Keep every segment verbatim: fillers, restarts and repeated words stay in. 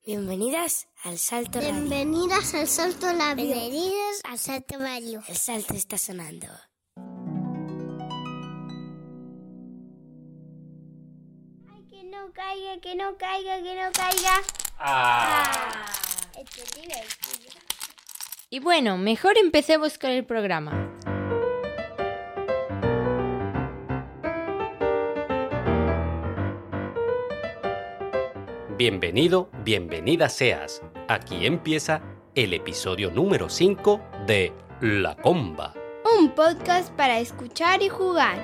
Bienvenidas al Salto Radio. Bienvenidas al Salto Radio. Bienvenidos al Salto Radio. El salto está sonando. Ay, que no caiga, que no caiga, que no caiga. Ah. Ah, esto es divertido. Y bueno, mejor empecemos con el programa. Bienvenido, bienvenida seas. Aquí empieza el episodio número cinco de La Comba. Un podcast para escuchar y jugar.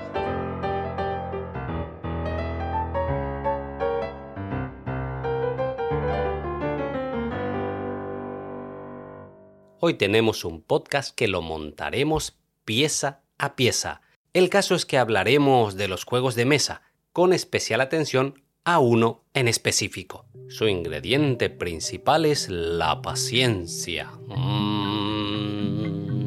Hoy tenemos un podcast que lo montaremos pieza a pieza. El caso es que hablaremos de los juegos de mesa, con especial atención a uno en específico. Su ingrediente principal es la paciencia. Mm.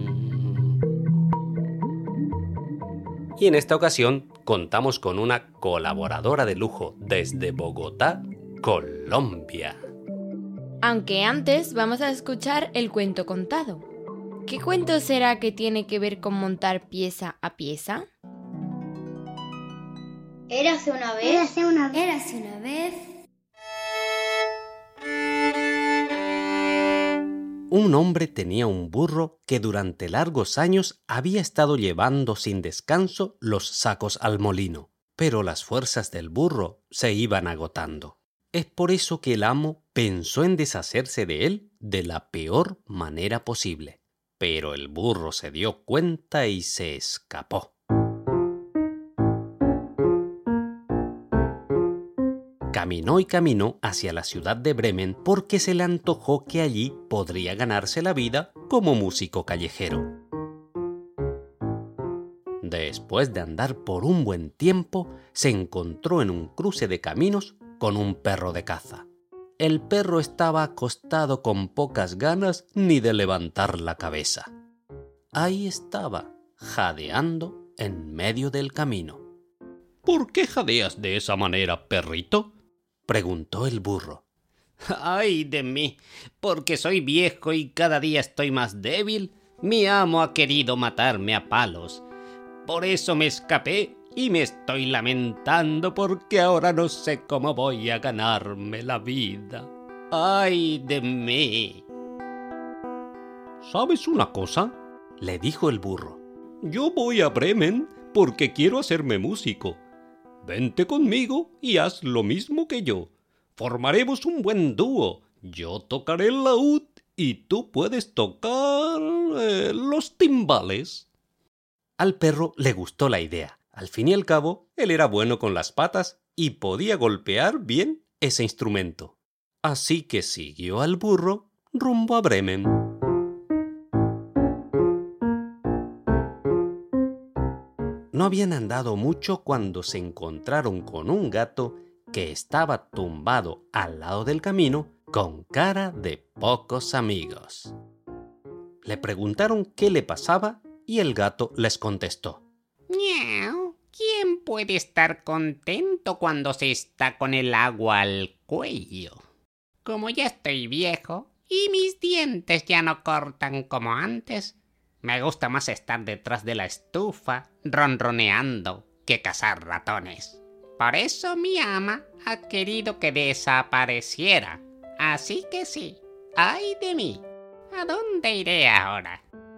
Y en esta ocasión contamos con una colaboradora de lujo desde Bogotá, Colombia. Aunque antes vamos a escuchar el cuento contado. ¿Qué cuento será que tiene que ver con montar pieza a pieza? Érase una vez. Érase una vez. Érase una vez. Un hombre tenía un burro que durante largos años había estado llevando sin descanso los sacos al molino, pero las fuerzas del burro se iban agotando. Es por eso que el amo pensó en deshacerse de él de la peor manera posible. Pero el burro se dio cuenta y se escapó. Caminó y caminó hacia la ciudad de Bremen porque se le antojó que allí podría ganarse la vida como músico callejero. Después de andar por un buen tiempo, se encontró en un cruce de caminos con un perro de caza. El perro estaba acostado con pocas ganas ni de levantar la cabeza. Ahí estaba, jadeando en medio del camino. ¿Por qué jadeas de esa manera, perrito?, preguntó el burro. ¡Ay de mí! Porque soy viejo y cada día estoy más débil, mi amo ha querido matarme a palos. Por eso me escapé y me estoy lamentando porque ahora no sé cómo voy a ganarme la vida. ¡Ay de mí! ¿Sabes una cosa?, le dijo el burro. Yo voy a Bremen porque quiero hacerme músico. Vente conmigo y haz lo mismo que yo. Formaremos un buen dúo. Yo tocaré el laúd y tú puedes tocar eh, los timbales. Al perro le gustó la idea. Al fin y al cabo, él era bueno con las patas y podía golpear bien ese instrumento. Así que siguió al burro rumbo a Bremen. No habían andado mucho cuando se encontraron con un gato que estaba tumbado al lado del camino con cara de pocos amigos. Le preguntaron qué le pasaba y el gato les contestó. ¡Miau! ¿Quién puede estar contento cuando se está con el agua al cuello? Como ya estoy viejo y mis dientes ya no cortan como antes, me gusta más estar detrás de la estufa, ronroneando, que cazar ratones. Por eso mi ama ha querido que desapareciera. Así que sí, ¡ay de mí! ¿A dónde iré ahora?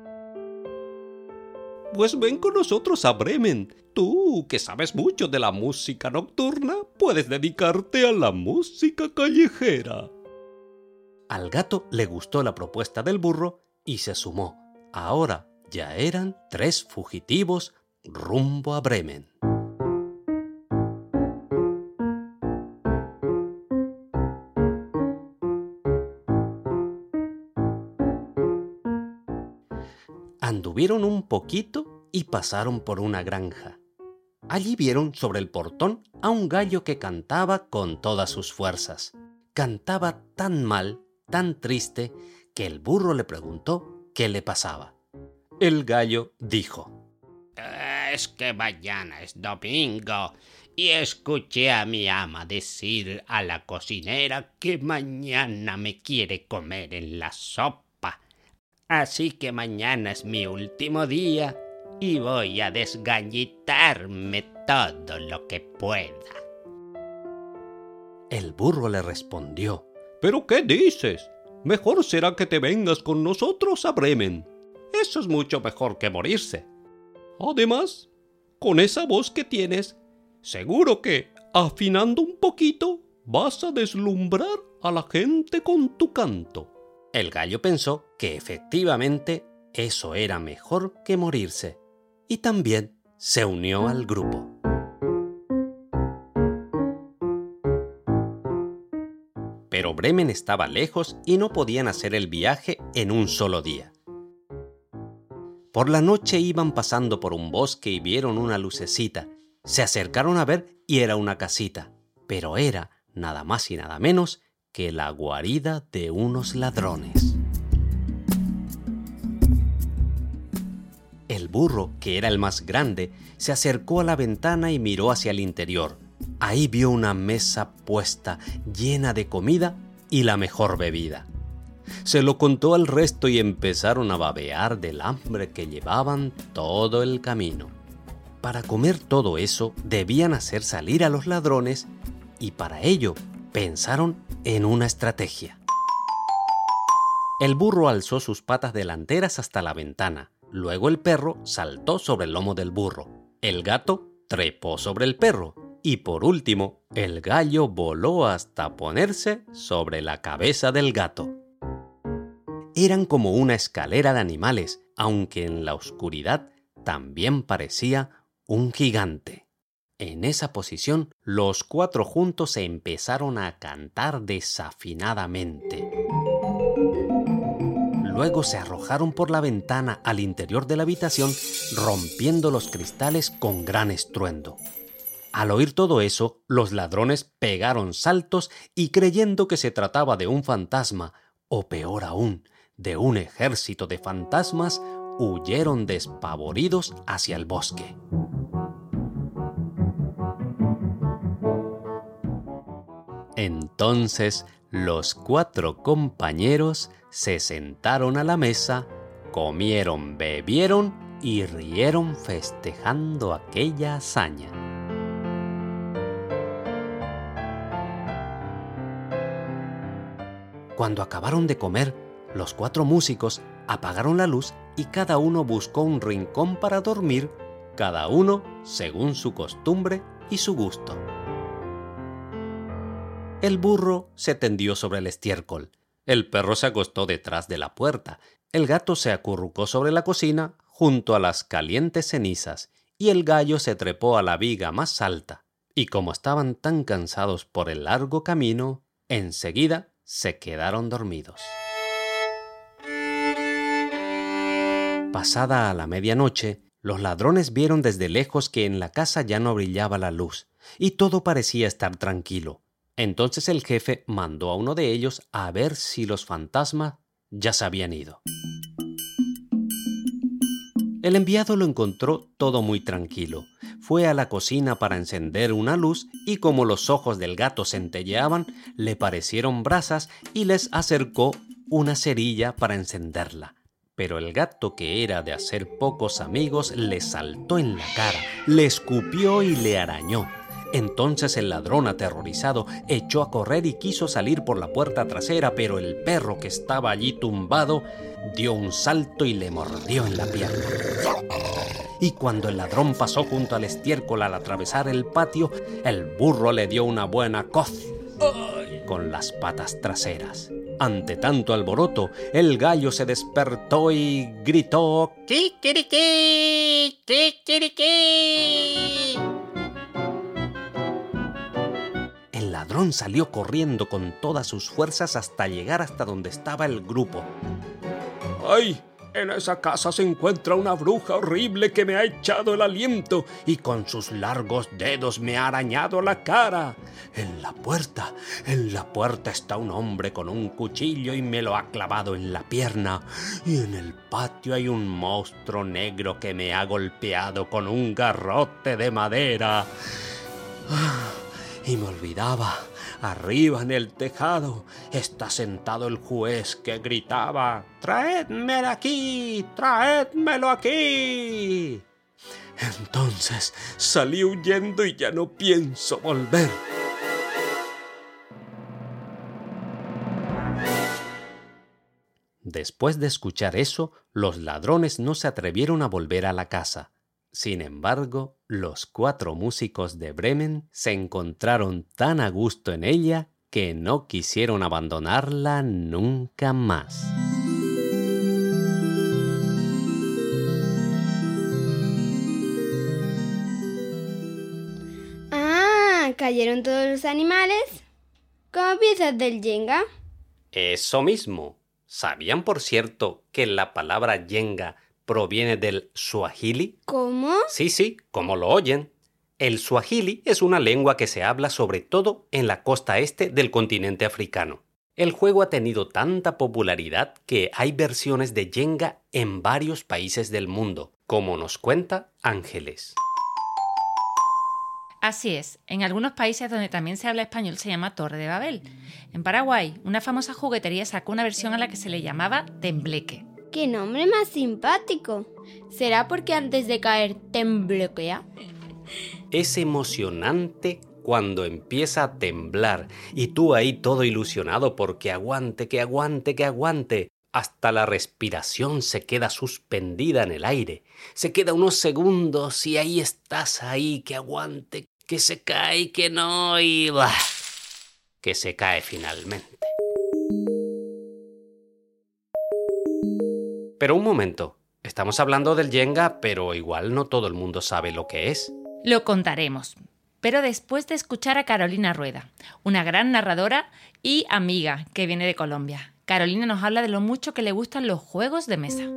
Pues ven con nosotros a Bremen. Tú, que sabes mucho de la música nocturna, puedes dedicarte a la música callejera. Al gato le gustó la propuesta del burro y se sumó. Ahora ya eran tres fugitivos rumbo a Bremen. Anduvieron un poquito y pasaron por una granja. Allí vieron sobre el portón a un gallo que cantaba con todas sus fuerzas. Cantaba tan mal, tan triste, que el burro le preguntó qué le pasaba. El gallo dijo: Es que mañana es domingo y escuché a mi ama decir a la cocinera que mañana me quiere comer en la sopa. Así que mañana es mi último día y voy a desgallitarme todo lo que pueda. El burro le respondió: ¿pero qué dices? Mejor será que te vengas con nosotros a Bremen. Eso es mucho mejor que morirse. Además, con esa voz que tienes, seguro que, afinando un poquito, vas a deslumbrar a la gente con tu canto. El gallo pensó que efectivamente eso era mejor que morirse, y también se unió al grupo. Pero Bremen estaba lejos y no podían hacer el viaje en un solo día. Por la noche iban pasando por un bosque y vieron una lucecita. Se acercaron a ver y era una casita, pero era nada más y nada menos que la guarida de unos ladrones. El burro, que era el más grande, se acercó a la ventana y miró hacia el interior. Ahí vio una mesa puesta, llena de comida y la mejor bebida. Se lo contó al resto y empezaron a babear del hambre que llevaban todo el camino. Para comer todo eso, debían hacer salir a los ladrones y para ello pensaron en una estrategia. El burro alzó sus patas delanteras hasta la ventana. Luego el perro saltó sobre el lomo del burro. El gato trepó sobre el perro. Y por último, el gallo voló hasta ponerse sobre la cabeza del gato. Eran como una escalera de animales, aunque en la oscuridad también parecía un gigante. En esa posición, los cuatro juntos se empezaron a cantar desafinadamente. Luego se arrojaron por la ventana al interior de la habitación, rompiendo los cristales con gran estruendo. Al oír todo eso, los ladrones pegaron saltos y creyendo que se trataba de un fantasma, o peor aún, de un ejército de fantasmas, huyeron despavoridos hacia el bosque. Entonces, los cuatro compañeros se sentaron a la mesa, comieron, bebieron y rieron festejando aquella hazaña. Cuando acabaron de comer, los cuatro músicos apagaron la luz y cada uno buscó un rincón para dormir, cada uno según su costumbre y su gusto. El burro se tendió sobre el estiércol, el perro se acostó detrás de la puerta, el gato se acurrucó sobre la cocina junto a las calientes cenizas y el gallo se trepó a la viga más alta. Y como estaban tan cansados por el largo camino, enseguida se quedaron dormidos. Pasada a la medianoche, los ladrones vieron desde lejos que en la casa ya no brillaba la luz y todo parecía estar tranquilo. Entonces el jefe mandó a uno de ellos a ver si los fantasmas ya se habían ido. El enviado lo encontró todo muy tranquilo. Fue a la cocina para encender una luz y como los ojos del gato centelleaban, le parecieron brasas y les acercó una cerilla para encenderla. Pero el gato, que era de hacer pocos amigos, le saltó en la cara, le escupió y le arañó. Entonces el ladrón, aterrorizado, echó a correr y quiso salir por la puerta trasera, pero el perro, que estaba allí tumbado, dio un salto y le mordió en la pierna. Y cuando el ladrón pasó junto al estiércol al atravesar el patio, el burro le dio una buena coz con las patas traseras. Ante tanto alboroto, el gallo se despertó y gritó: ¡Kikiriki! ¡Kikiriki! El ladrón salió corriendo con todas sus fuerzas hasta llegar hasta donde estaba el grupo. ¡Ay! En esa casa se encuentra una bruja horrible que me ha echado el aliento y con sus largos dedos me ha arañado la cara. En la puerta, en la puerta está un hombre con un cuchillo y me lo ha clavado en la pierna. Y en el patio hay un monstruo negro que me ha golpeado con un garrote de madera. Y me olvidaba, arriba en el tejado está sentado el juez que gritaba: ¡traédmelo aquí! ¡Traédmelo aquí! Entonces salí huyendo y ya no pienso volver. Después de escuchar eso, los ladrones no se atrevieron a volver a la casa. Sin embargo, los cuatro músicos de Bremen se encontraron tan a gusto en ella que no quisieron abandonarla nunca más. Ah, ¿cayeron todos los animales? ¿Como piezas del Jenga? Eso mismo. ¿Sabían, por cierto, que la palabra Jenga proviene del suajili? ¿Cómo? Sí, sí, como lo oyen. El suajili es una lengua que se habla sobre todo en la costa este del continente africano. El juego ha tenido tanta popularidad que hay versiones de Jenga en varios países del mundo, como nos cuenta Ángeles. Así es, en algunos países donde también se habla español se llama Torre de Babel. En Paraguay, una famosa juguetería sacó una versión a la que se le llamaba tembleque. ¡Qué nombre más simpático! ¿Será porque antes de caer temblequea? Es emocionante cuando empieza a temblar y tú ahí todo ilusionado porque aguante, que aguante, que aguante. Hasta la respiración se queda suspendida en el aire. Se queda unos segundos y ahí estás ahí, que aguante, que se cae, que no y... ¡bah! Que se cae finalmente. Pero un momento, estamos hablando del Jenga, pero igual no todo el mundo sabe lo que es. Lo contaremos, pero después de escuchar a Carolina Rueda, una gran narradora y amiga que viene de Colombia. Carolina nos habla de lo mucho que le gustan los juegos de mesa.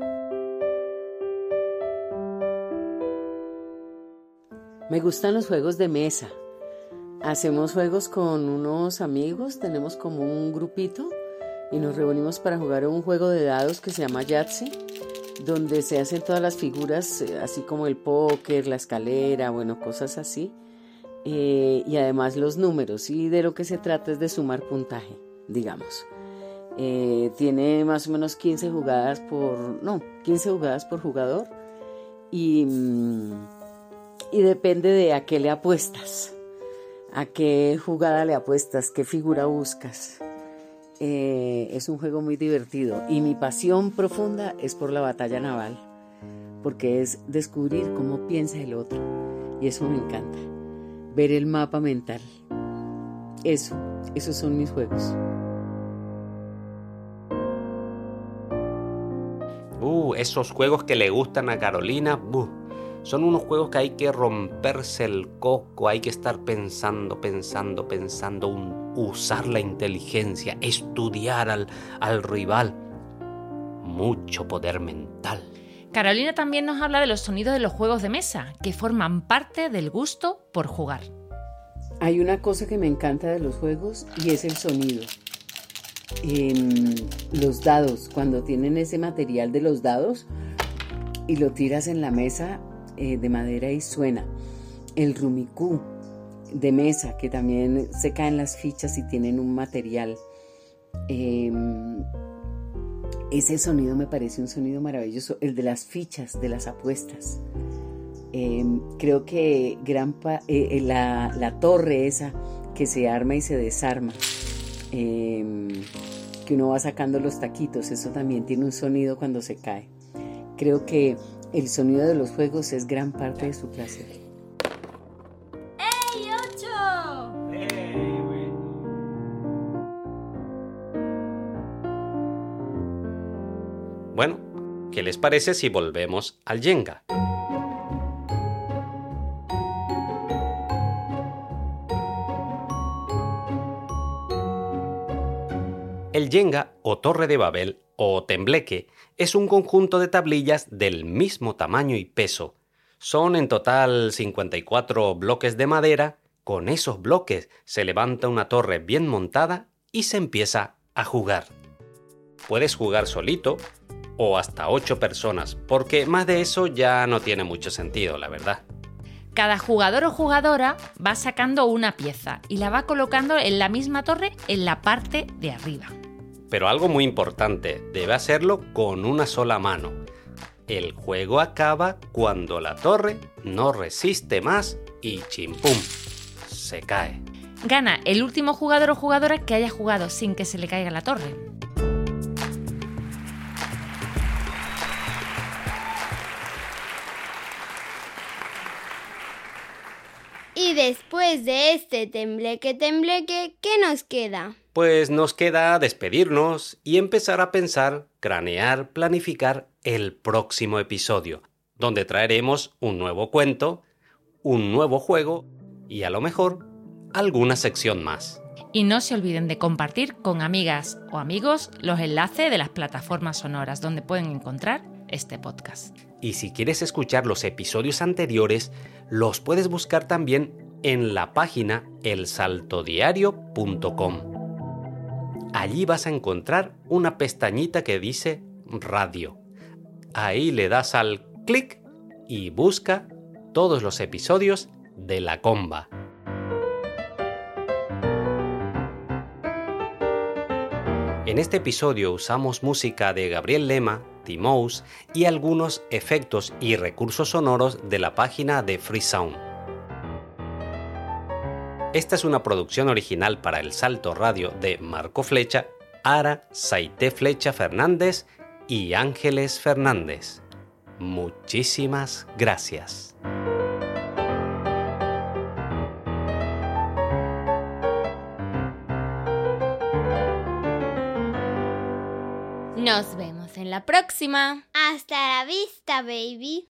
Me gustan los juegos de mesa. Hacemos juegos con unos amigos, tenemos como un grupito y nos reunimos para jugar un juego de dados que se llama Yahtzee, donde se hacen todas las figuras, así como el póker, la escalera, bueno, cosas así. Eh, y además los números, y de lo que se trata es de sumar puntaje, digamos. Eh, tiene más o menos quince jugadas por, no, quince jugadas por jugador y, y depende de a qué le apuestas, a qué jugada le apuestas, qué figura buscas. Eh, es un juego muy divertido y mi pasión profunda es por la batalla naval, porque es descubrir cómo piensa el otro y eso me encanta, ver el mapa mental. Eso, esos son mis juegos. Uh, esos juegos que le gustan a Carolina, uh, son unos juegos que hay que romperse el coco, hay que estar pensando, pensando, pensando, un, usar la inteligencia, estudiar al, al rival. Mucho poder mental. Carolina también nos habla de los sonidos de los juegos de mesa, que forman parte del gusto por jugar. Hay una cosa que me encanta de los juegos y es el sonido. Eh, los dados, cuando tienen ese material de los dados y lo tiras en la mesa eh, de madera y suena. El rumicú de mesa, que también se caen las fichas y tienen un material. Eh, ese sonido me parece un sonido maravilloso. El de las fichas, de las apuestas. Eh, creo que gran pa- eh, la, la torre esa que se arma y se desarma. Eh, que uno va sacando los taquitos, eso también tiene un sonido cuando se cae. Creo que el sonido de los juegos es gran parte de su placer. ¡Ey, ocho! Bueno, ¿qué les parece si volvemos al Jenga? El Jenga, o Torre de Babel, o tembleque, es un conjunto de tablillas del mismo tamaño y peso. Son en total cincuenta y cuatro bloques de madera. Con esos bloques se levanta una torre bien montada y se empieza a jugar. Puedes jugar solito o hasta ocho personas, porque más de eso ya no tiene mucho sentido, la verdad. Cada jugador o jugadora va sacando una pieza y la va colocando en la misma torre en la parte de arriba. Pero algo muy importante, debe hacerlo con una sola mano. El juego acaba cuando la torre no resiste más y chimpum, se cae. Gana el último jugador o jugadora que haya jugado sin que se le caiga la torre. Y después de este tembleque tembleque, ¿qué nos queda? Pues nos queda despedirnos y empezar a pensar, cranear, planificar el próximo episodio, donde traeremos un nuevo cuento, un nuevo juego y a lo mejor alguna sección más. Y no se olviden de compartir con amigas o amigos los enlaces de las plataformas sonoras donde pueden encontrar este podcast. Y si quieres escuchar los episodios anteriores, los puedes buscar también en la página el salto diario punto com. Allí vas a encontrar una pestañita que dice Radio. Ahí le das al clic y busca todos los episodios de La Comba. En este episodio usamos música de Gabriel Lema, Timous y algunos efectos y recursos sonoros de la página de Free Sound. Esta es una producción original para El Salto Radio de Marco Flecha, Ara Saité Flecha Fernández y Ángeles Fernández. Muchísimas gracias. Nos vemos en la próxima. Hasta la vista, baby.